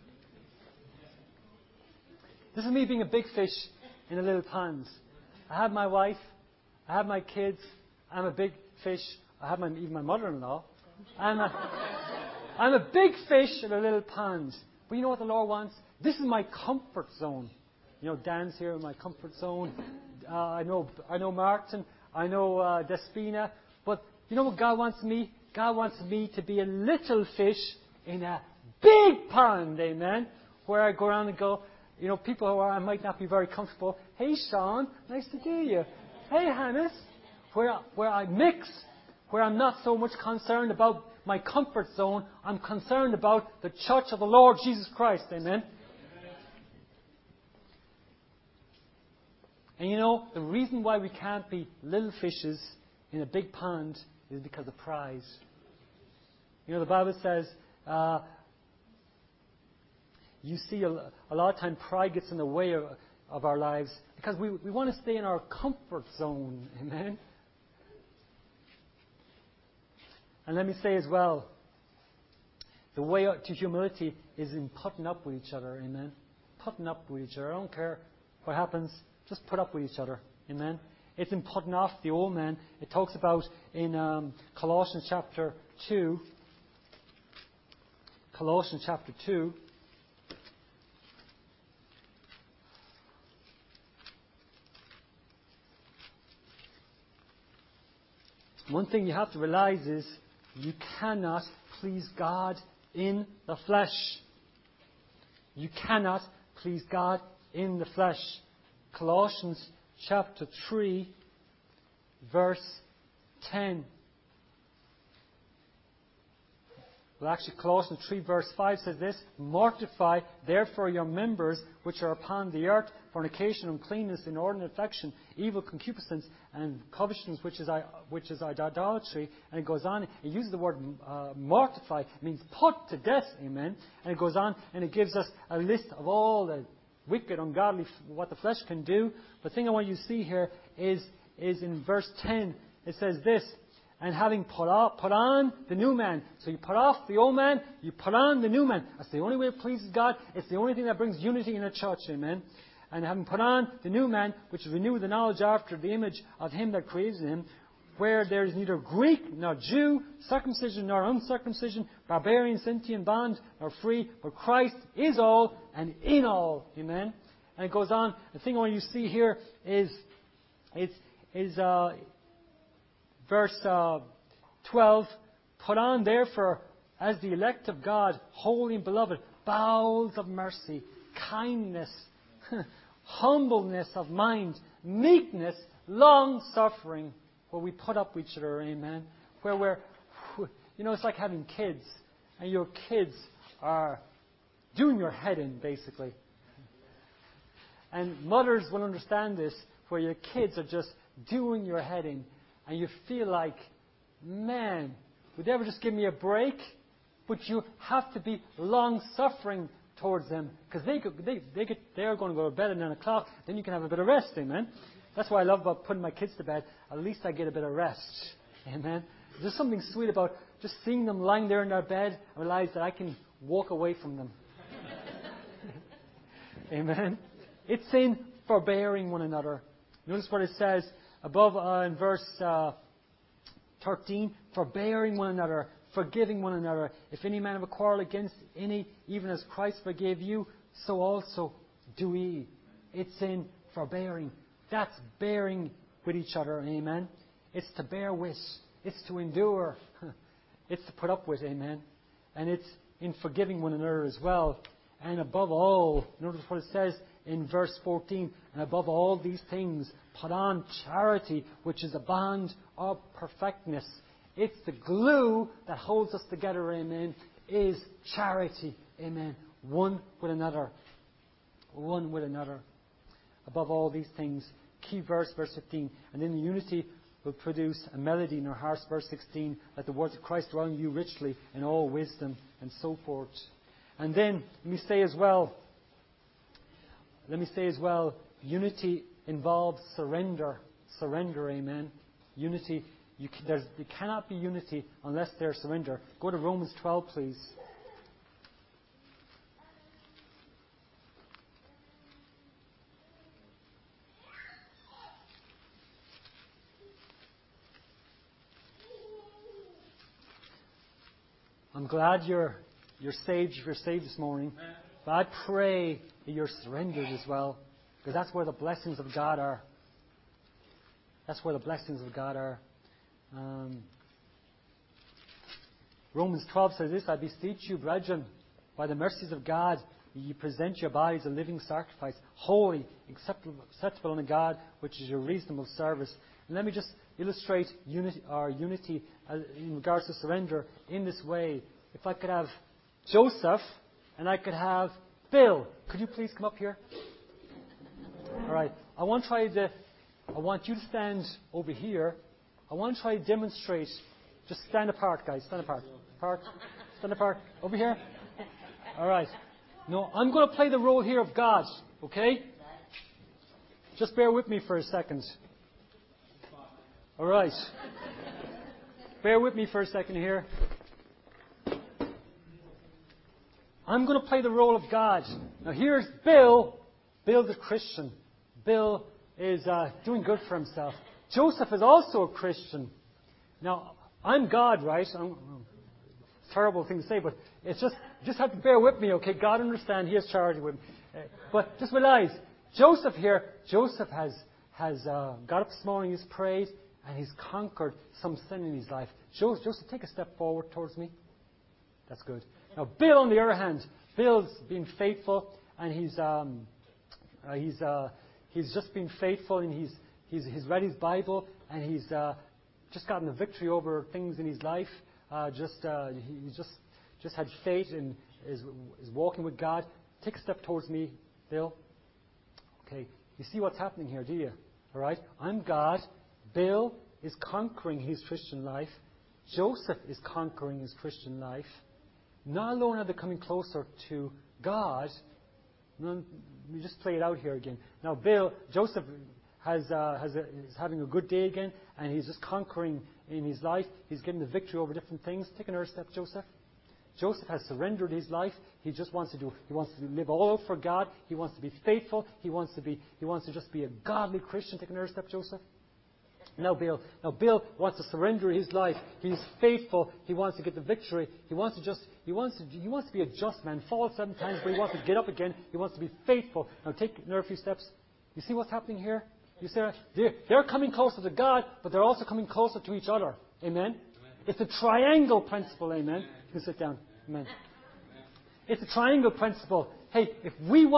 This is me being a big fish in a little pond. I have my wife. I have my kids. I'm a big fish. I have even my mother-in-law. I'm a big fish in a little pond. But you know what the Lord wants? This is my comfort zone. You know, Dan's here in my comfort zone. I know Martin. I know Despina. But you know what God wants me? God wants me to be a little fish in a big pond. Amen. Where I go around and go, you know, people who I might not be very comfortable. Hey, Sean, nice to see you. Hey, Hannes. Where I mix, where I'm not so much concerned about my comfort zone, I'm concerned about the church of the Lord Jesus Christ. Amen. And you know, the reason why we can't be little fishes in a big pond is because of pride. You know, the Bible says, you see a lot of time pride gets in the way of our lives because we want to stay in our comfort zone. Amen. And let me say as well, the way to humility is in putting up with each other. Amen. Putting up with each other. I don't care what happens. Just put up with each other. Amen. It's in putting off the old man. It talks about in Colossians chapter 2. Colossians chapter 2. One thing you have to realize is you cannot please God in the flesh. You cannot please God in the flesh. Colossians chapter 3, verse 10. Well, actually, Colossians 3 verse 5 says this, mortify therefore your members which are upon the earth, fornication, uncleanness, inordinate affection, evil concupiscence, and covetousness, which is idolatry. And it goes on, it uses the word mortify, it means put to death, amen. And it goes on, and it gives us a list of all the wicked, ungodly, what the flesh can do. The thing I want you to see here is in verse 10, it says this, and having put on the new man. So you put off the old man, you put on the new man. That's the only way it pleases God. It's the only thing that brings unity in a church, amen. And having put on the new man, which is renewed the knowledge after the image of him that created him, where there is neither Greek nor Jew, circumcision nor uncircumcision, barbarian, Scythian, bond nor free, but Christ is all and in all, amen. And it goes on. The thing I want you to see here is verse 12, put on therefore as the elect of God, holy and beloved, bowels of mercy, kindness, humbleness of mind, meekness, long-suffering, where we put up with each other, amen. Where it's like having kids, and your kids are doing your head in, basically. And mothers will understand this, where your kids are just doing your head in, and you feel like, man, would they ever just give me a break? But you have to be long-suffering towards them, because they're going to go to bed at 9 o'clock, then you can have a bit of rest, amen. That's why I love about putting my kids to bed. At least I get a bit of rest, amen. There's something sweet about just seeing them lying there in their bed and realize that I can walk away from them. Amen. It's in forbearing one another. Notice what it says above in verse 13, forbearing one another, forgiving one another. If any man have a quarrel against any, even as Christ forgave you, so also do ye. It's in forbearing. That's bearing with each other, amen. It's to bear with. It's to endure. It's to put up with, amen. And it's in forgiving one another as well. And above all, notice what it says in verse 14, and above all these things, put on charity, which is a bond of perfectness. It's the glue that holds us together, amen, is charity, amen. One with another. One with another. Above all these things, key verse 15, and in the unity will produce a melody in our hearts, verse 16, that the words of Christ dwell in you richly in all wisdom, and so forth. And then, let me say as well, unity involves surrender. Surrender, amen. Unity, there cannot be unity unless there's surrender. Go to Romans 12, please. I'm glad you're saved if you're saved this morning. But I pray that you're surrendered as well, because that's where the blessings of God are. That's where the blessings of God are. Romans 12 says this, I beseech you, brethren, by the mercies of God, ye present your bodies a living sacrifice, holy, acceptable unto God, which is your reasonable service. And let me just illustrate unity in regards to surrender in this way. If I could have Joseph and I could have Bill. Could you please come up here? All right. I want you to stand over here. I want to try to demonstrate. Just stand apart, guys. Stand apart. Stand apart. Over here. All right. No, I'm going to play the role here of God. Okay? Just bear with me for a second. All right. Bear with me for a second here. I'm going to play the role of God. Now here's Bill. Bill's a Christian. Bill is doing good for himself. Joseph is also a Christian. Now, I'm God, right? It's a terrible thing to say, but it's just have to bear with me, okay? God understand. He has charity with me. But just realize, Joseph has got up this morning, he's prayed, and he's conquered some sin in his life. Joseph, take a step forward towards me. That's good. Now, Bill, on the other hand, Bill's been faithful, and he's just been faithful, and he's read his Bible, and he's just gotten a victory over things in his life. He's just just had faith and is walking with God, take a step towards me, Bill. Okay, you see what's happening here, do you? All right, I'm God. Bill is conquering his Christian life. Joseph is conquering his Christian life. Not alone are they coming closer to God. Let me just play it out here again. Now, Joseph is having a good day again, and he's just conquering in his life. He's getting the victory over different things. Take another step, Joseph. Joseph has surrendered his life. He just wants to live all out for God. He wants to be faithful. He wants to just be a godly Christian. Take another step, Joseph. Now Bill wants to surrender his life. He's faithful. He wants to get the victory. He wants to be a just man. Fall 7 times, but he wants to get up again. He wants to be faithful. Now take another few steps. You see what's happening here? You see, they're coming closer to God, but they're also coming closer to each other. Amen? It's a triangle principle. Amen? You can sit down. Amen. It's a triangle principle. Hey, if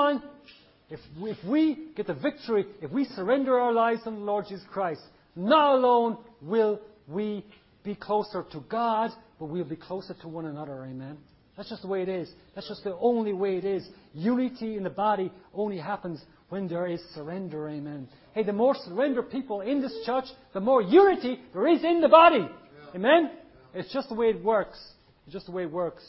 we get the victory, if we surrender our lives to the Lord Jesus Christ, not alone will we be closer to God, but we'll be closer to one another. Amen. That's just the way it is. That's just the only way it is. Unity in the body only happens when there is surrender. Amen. Hey, the more surrendered people in this church, the more unity there is in the body. Amen. It's just the way it works. It's just the way it works.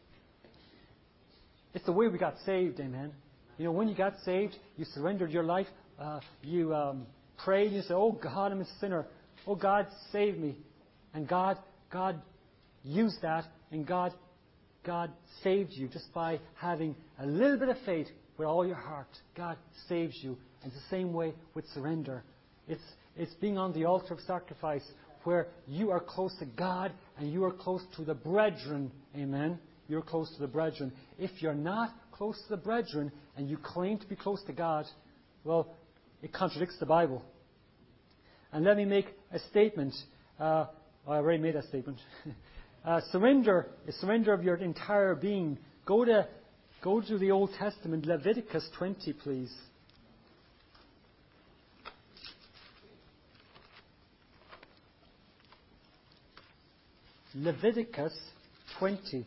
It's the way we got saved. Amen. You know, when you got saved, you surrendered your life. You prayed. And you said, "Oh God, I'm a sinner. Oh God, save me." And God used that, and God saved you just by having a little bit of faith with all your heart. God saves you. And it's the same way with surrender. It's being on the altar of sacrifice where you are close to God and you are close to the brethren. Amen. You're close to the brethren. If you're not close to the brethren and you claim to be close to God, well, it contradicts the Bible. And let me make a statement. I already made that statement. Surrender is surrender of your entire being. Go to the Old Testament, Leviticus 20, please. Leviticus 20.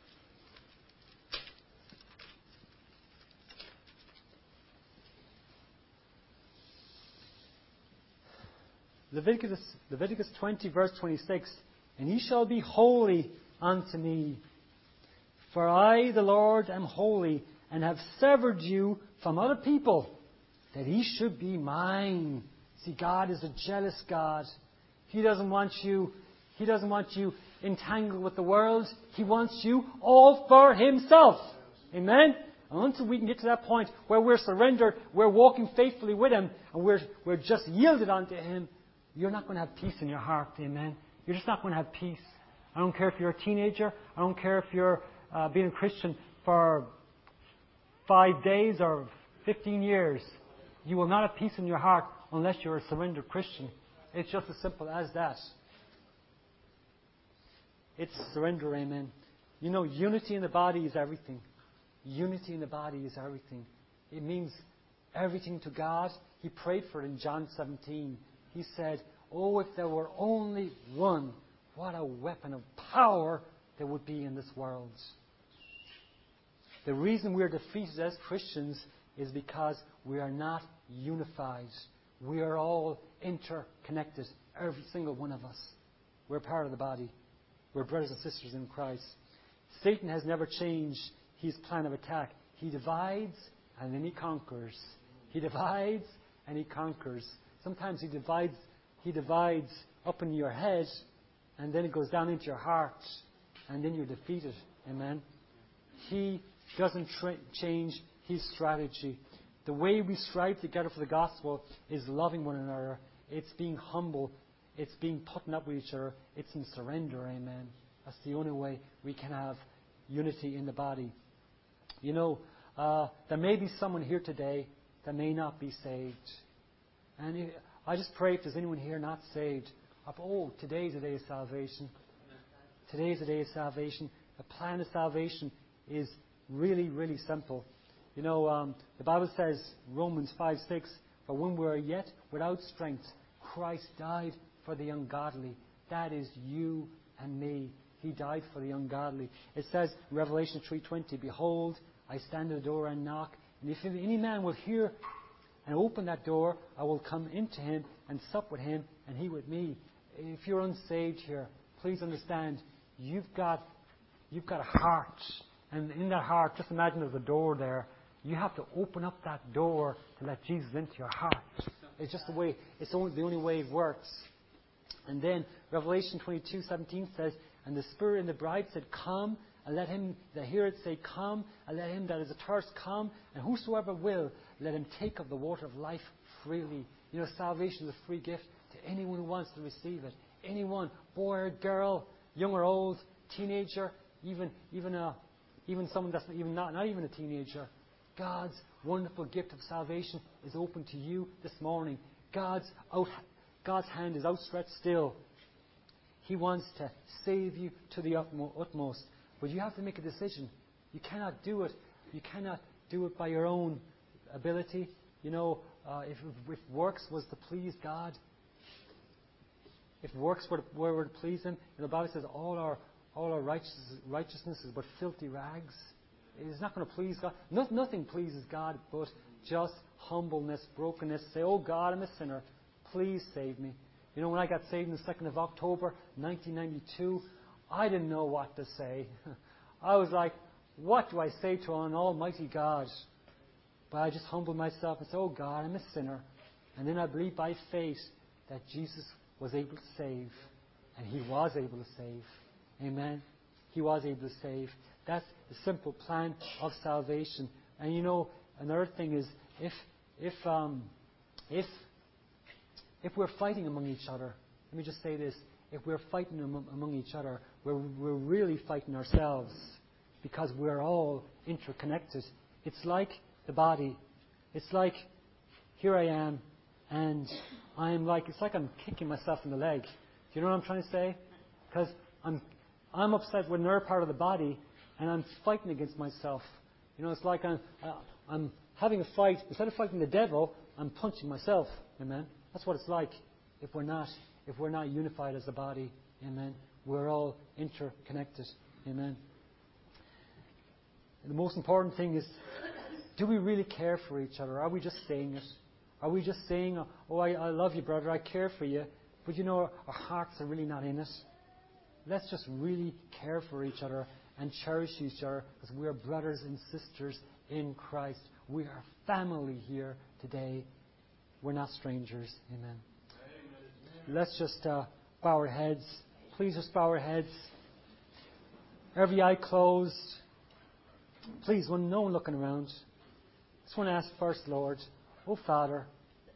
Leviticus 20, verse 26. "And ye shall be holy unto me. For I, the Lord, am holy, and have severed you from other people, that ye should be mine." See, God is a jealous God. He doesn't want you entangled with the world. He wants you all for Himself. Amen? And until we can get to that point where we're surrendered, we're walking faithfully with Him, and we're just yielded unto Him, you're not going to have peace in your heart. Amen? You're just not going to have peace. I don't care if you're a teenager. I don't care if you're being a Christian for 5 days or 15 years. You will not have peace in your heart unless you're a surrendered Christian. It's just as simple as that. It's surrender, amen. You know, unity in the body is everything. Unity in the body is everything. It means everything to God. He prayed for it in John 17. He said, "Oh, if there were only one, what a weapon of power there would be in this world." The reason we are defeated as Christians is because we are not unified. We are all interconnected, every single one of us. We're part of the body. We're brothers and sisters in Christ. Satan has never changed his plan of attack. He divides and then he conquers. He divides and he conquers. Sometimes he divides up in your head, and then it goes down into your heart, and then you're defeated. Amen. He doesn't change his strategy. The way we strive together for the gospel is loving one another. It's being humble. It's being putting up with each other. It's in surrender. Amen. That's the only way we can have unity in the body. You know, there may be someone here today that may not be saved. And I just pray if there's anyone here not saved, today's the day of salvation. Today's the day of salvation. The plan of salvation is really, really simple. You know, the Bible says, Romans 5:6, "For when we are yet without strength, Christ died for the ungodly." That is you and me. He died for the ungodly. It says in Revelation 3:20, "Behold, I stand at the door and knock, and if any man will hear and open that door, I will come into him and sup with him, and he with me." If you're unsaved here, please understand, you've got a heart. And in that heart, just imagine there's a door there. You have to open up that door to let Jesus into your heart. It's just the way, the only way it works. And then Revelation 22:17 says, "And the Spirit and the bride said, Come, and let him that heareth say, Come, and let him that is athirst come, and whosoever will, let him take of the water of life freely." You know, salvation is a free gift to anyone who wants to receive it. Anyone, boy or girl, young or old, teenager, even someone that's not even a teenager. God's wonderful gift of salvation is open to you this morning. God's hand is outstretched still. He wants to save you to the utmost. But you have to make a decision. You cannot do it. You cannot do it by your own ability. You know, if works was to please God, if works were to please Him, the Bible says all our righteousness is but filthy rags. It's not going to please God. Nothing pleases God but just humbleness, brokenness. Say, "Oh God, I'm a sinner. Please save me." You know, when I got saved on the 2nd of October, 1992, I didn't know what to say. I was like, what do I say to an almighty God? But I just humbled myself and said, "Oh God, I'm a sinner." And then I believed by faith that Jesus was able to save. And He was able to save. Amen. He was able to save. That's the simple plan of salvation. And you know, another thing is, if we're fighting among each other, let me just say this: if we're fighting among each other, we're really fighting ourselves, because we're all interconnected. It's like the body. It's like here I am, and it's like I'm kicking myself in the leg. Do you know what I'm trying to say? Because I'm upset with another part of the body, and I'm fighting against myself. You know, it's like I'm having a fight. Instead of fighting the devil, I'm punching myself. Amen. That's what it's like if we're not unified as a body. Amen. We're all interconnected. Amen. And the most important thing is, do we really care for each other? Are we just saying it? Are we just saying, "Oh, I love you, brother, I care for you," but you know, our hearts are really not in it? Let's just really care for each other and cherish each other, because we are brothers and sisters in Christ. We are family here today. We're not strangers. Amen. Let's just bow our heads. Please just bow our heads. Every eye closed. Please, when no one looking around, I just want to ask first, Lord, oh Father,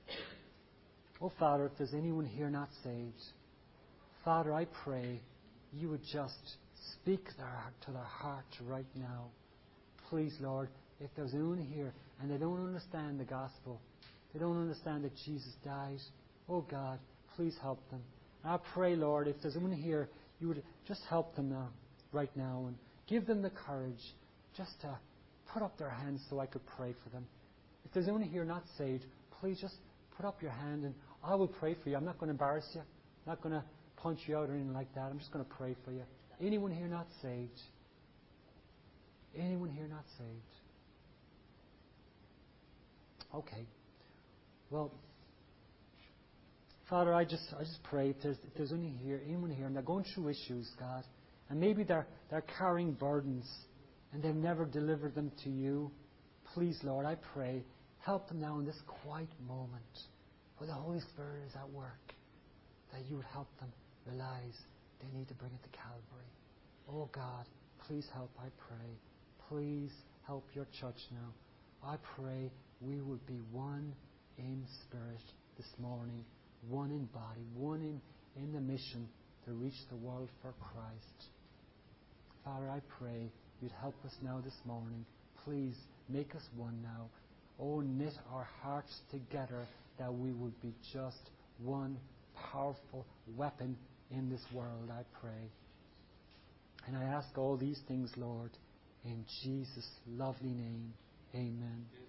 if there's anyone here not saved, Father, I pray You would just speak to their heart right now. Please, Lord, if there's anyone here and they don't understand the gospel, they don't understand that Jesus died, oh God, please help them. And I pray, Lord, if there's anyone here, You would just help them now, right now, and give them the courage just to put up their hands so I could pray for them. If there's anyone here not saved, please just put up your hand and I will pray for you. I'm not going to embarrass you. I'm not going to punch you out or anything like that. I'm just going to pray for you. Anyone here not saved? Anyone here not saved? Okay. Well, Father, I just pray if there's anyone here and they're going through issues, God, and maybe they're carrying burdens and they've never delivered them to You. Please, Lord, I pray, help them now in this quiet moment where the Holy Spirit is at work, that You would help them realize they need to bring it to Calvary. Oh God, please help, I pray. Please help Your church now. I pray we would be one in spirit this morning, one in body, one in the mission to reach the world for Christ. Father, I pray You'd help us now this morning. Please make us one now. Oh, knit our hearts together that we would be just one powerful weapon in this world, I pray. And I ask all these things, Lord, in Jesus' lovely name. Amen.